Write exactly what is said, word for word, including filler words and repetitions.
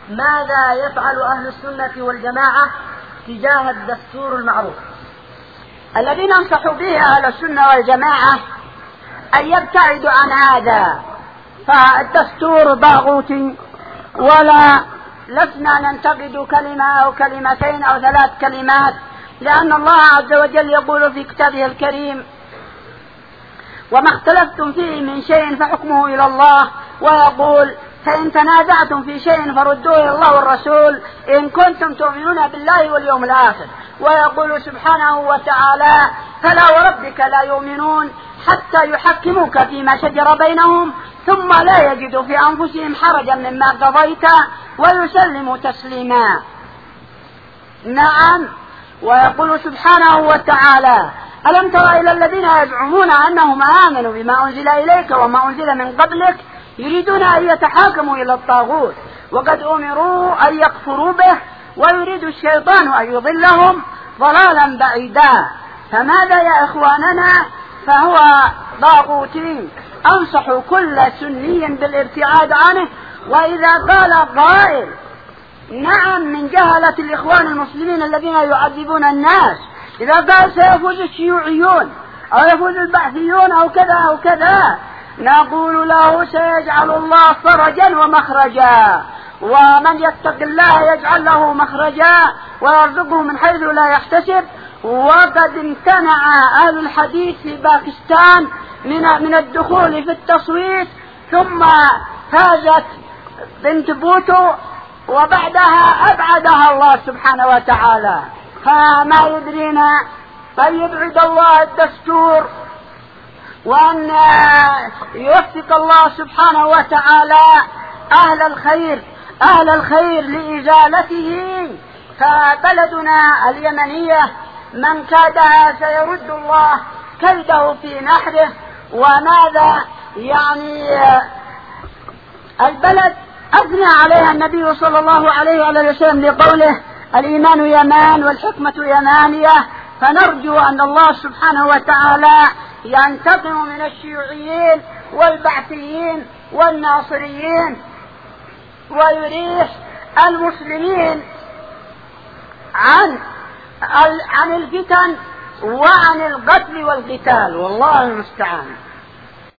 ماذا يفعل أهل السنة والجماعة تجاه الدستور المعروف؟ الذي ننصح به أهل السنة والجماعة أن يبتعدوا عن هذا، فالدستور طاغوتي، ولا لسنا ننتقد كلمة أو كلمتين أو ثلاث كلمات، لأن الله عز وجل يقول في كتابه الكريم: وما اختلفتم فيه من شيء فحكمه إلى الله، ويقول: فإن تنازعتم في شيء فردوه إلى الله والرسول إن كنتم تؤمنون بالله واليوم الآخر. ويقول سبحانه وتعالى: فلا وربك لا يؤمنون حتى يحكموك فيما شجر بينهم ثم لا يجدوا في أنفسهم حرجا مما قضيت ويسلموا تسليما. نعم. ويقول سبحانه وتعالى: ألم تر إلى الذين يزعمون أنهم آمنوا بما أنزل إليك وما أنزل من قبلك يريدون أن يتحاكموا إلى الطاغوت وقد أمروا أن يكفروا به ويريد الشيطان أن يضلهم ضلالا بعيدا. فماذا يا إخواننا؟ فهو طاغوتي. أنصح كل سني بالابتعاد عنه. وإذا قال قائل: نعم، من جهلة الإخوان المسلمين الذين يعذبون الناس، إذا قال سيفوز الشيوعيون أو يفوز البعثيون أو كذا أو كذا، نقول له: سيجعل الله فرجا ومخرجا، ومن يتق الله يجعل له مخرجا ويرزقه من حيث لا يحتسب. وقد امتنع أهل الحديث في باكستان من من الدخول في التصويت، ثم فازت بنت بوتو وبعدها أبعدها الله سبحانه وتعالى. فما يدرينا بل يبعد الله الدستور، وأن يوفق الله سبحانه وتعالى أهل الخير أهل الخير لإزالته. فبلدنا اليمنية من كادها سيرد الله كيده في نحره. وماذا يعني البلد أثنى عليها النبي صلى الله عليه وآله وسلم لقوله: الإيمان يمان والحكمة يمانية. فنرجو أن الله سبحانه وتعالى ينتقم من الشيوعيين والبعثيين والناصريين ويريح المسلمين عن عن الفتن وعن القتل والقتال، والله المستعان.